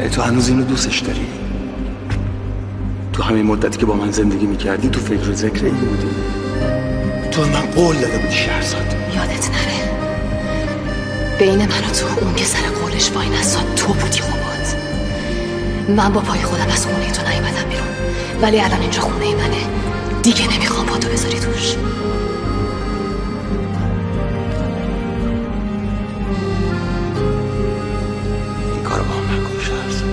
تو هنوز اینو دوستش داری؟ تو همین مدتی که با من زندگی میکردی تو فکر و ذکر این بودی؟ تو من قول داده بودی شهرزاد. یادت نره بین من و تو اون که سر قولش وای نستاد تو بودی. قباد من با پای خودم از خونه تو نیومدم بیرون، ولی الان اینجا خونه منه دیگه، نمیخوام پاتو بذاری توش. این کارو با هم نکن شهرزاد،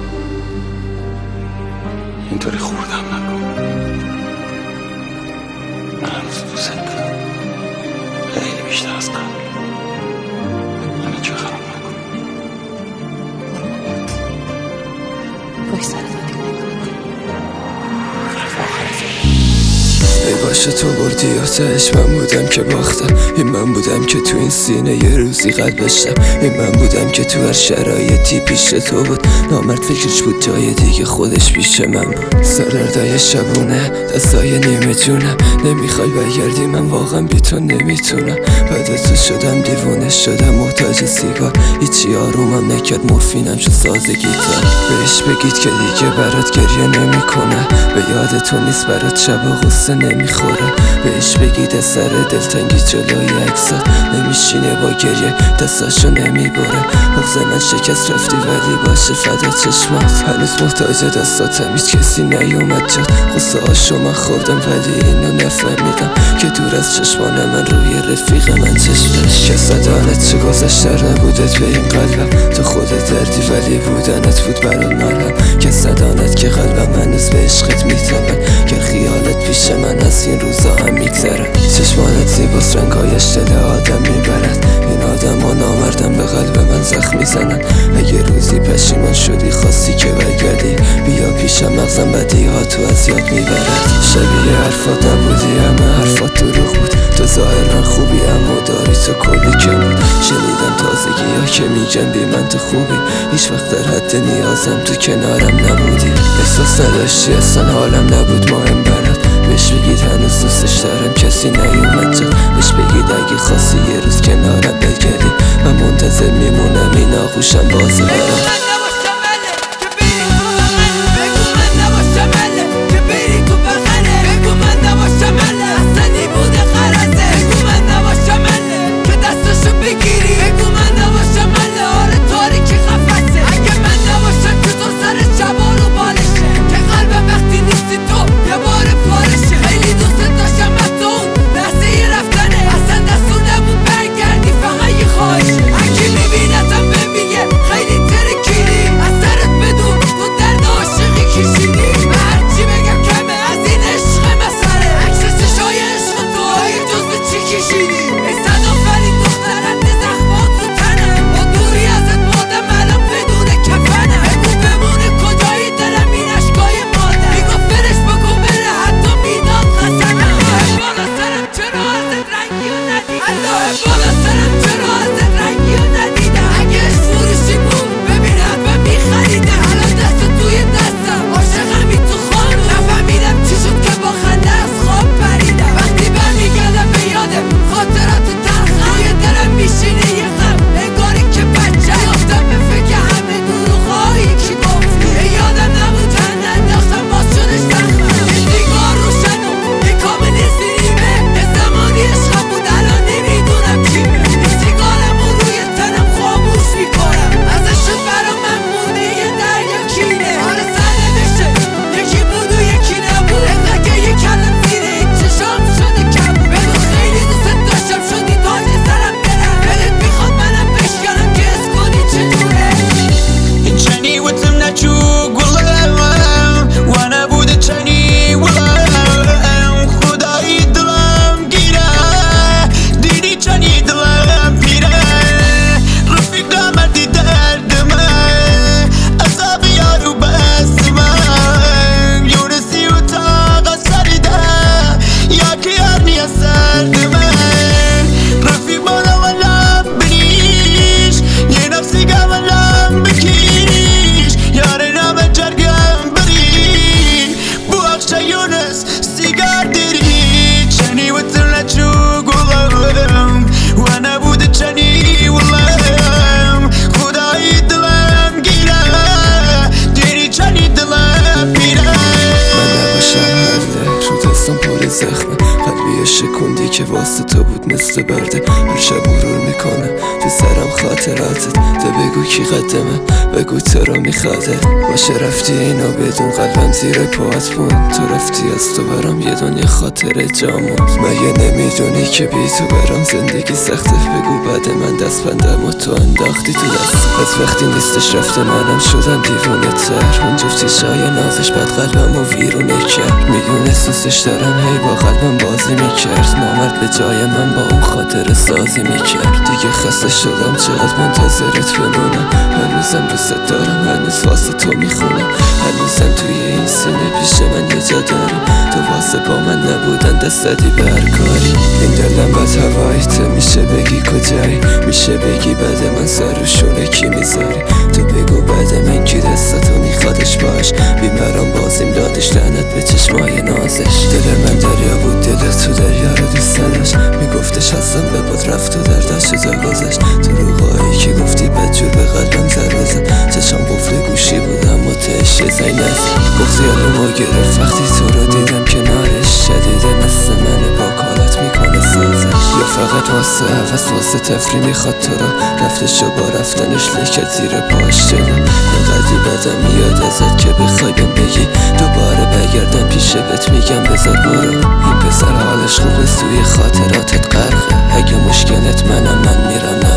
اینطوری خوردم نکن. من هنوز دوست دارم، خیلی بیشتر از قبل. همه چه خراب نکن. پشت سرت ای باشه تو بردی آتش، من بودم که باختم. این من بودم که تو این سینه یه روزی قلب داشتم. این من بودم که تو هر شرایطی پیش تو بود. نامرد فکرش بود جای دیگه، خودش پیش من بود. سردردای شبونه دستای نیمه جونم، نمیخوای برگردی من واقعا بی تو نمیتونم. بعد تو شدم دیوونه، شدم محتاج سیگار. هیچی آرومم نکرد، مورفینم شد ساز گیتار. بهش بگید که دیگه برات گریه نمیکنه، به یاد تو نیست برات شب و غصه نمیخوره. بهش بگید سر دلتنگی جلوی عکسات نمیشینه، با گریه دستاشو نمیبره. بغض من شکست رفتی ولی باشه فدا چشمات. هنوز محتاج دستاتم، هیچ کسی نیومد جات. غصه هاشو من خوردم ولی اینو نفهمیدم که دور از چشمان من روی رفیق من چشمش. که صدانت چه گذشته نبودت به این قلبم، تو خودت دردی ولی بودنت بود برام نالم. که صدانت که قلبم هنوز به عشقت میتابن، که خیالت پیش من از این روزا هم میگذره. چشمانت زیباست رنگایش دل آدم میبرد، این آدم ها نامردم به قلب من زخم میزنن. اگه روزی پشیمان شدی خواستی که برگردی، بیا پیشم مغزم بدی ها تو از یاد میبرد. شبیه حرفات نبودی، همه حرفات دروغ بود. تو ظاهرا خوبی اما داری تو کلی کم بود. شنیدم تازگی ها که میگن بی من تو خوبی، هیچ وقت در حد نیازم تو کنارم نبودی. احساس نداشتی اصلا حالم نبود مهم برات. بهش بگید هنوز دوستش دارم کسی نیومد جا. بهش بگید اگه خواستی یه روز کنارم بگردی، من منتظر میمونم این آغوشم بازه برام. اگه میبینتم بهم میگه خیلی ترکی، زخمه قلبی شکوندی که واسه تو بود مثل برده هر شب مرور میکنه تو سرم خاطراتت تو بگو کی قدمه بگو تو رو میخواده باشه رفتی اینا بدون قلبم زیر پاهات بود تو رفتی از تو برام یه دنیا خاطره جامون مگه نمیدونی که بی تو برام زندگی سخته بگو بعد من دست بندم و تو انداختی تو دست از وقتی نیستش رفته منم شدم دیوونه تر اون جفتی شای نازش بعد قلبم و ویرونه کرد میدونه سوسش دارم هی با قلبم بازی میکرد نامرد به جای من با اون خاطر سازی میکرد دیگه خسته شدم چقدر منتظرت بمونم هنوزم دوست دارم هنوز واسه تو میخونم هنوزم توی این سینه پیش من یه جا داری تو واسه با من نبودن دست زدی به هر کاری این دلم بد هواییته میشه بگی کجایی میشه بگی بعد من سر و شونه کی میذاری تو بگو بعد من کی دستاتو میخوادش باش بیمرام بازیم دادش لعنت به چشمای نازش دل من دریا بود دل تو دریا رو دوست نداشت میگفتش هستم به بود رفت و دردش رو جا گذاشت تو روغایی که گفتی بدجور به قلبم ضربه زد چشم قفل گوشی بود اما تهش یه زنگ نزد بغضیال ما گرفت وقتی تو رو دیدم کنارش شدیده مثل منه با کارت میکنه سازش یا فقط واسه عوض واسه تفری میخواد تو رو رفتش و با رفتنش لکت زیر پاش جلو اینقدری بدم میاد ازت که بخوای بهم بگی دوباره بگردم پیش بهت میگم بذار برو این پسر حالش خوبه توی خاطراتت غرقه اگه مشکلت منم من میرم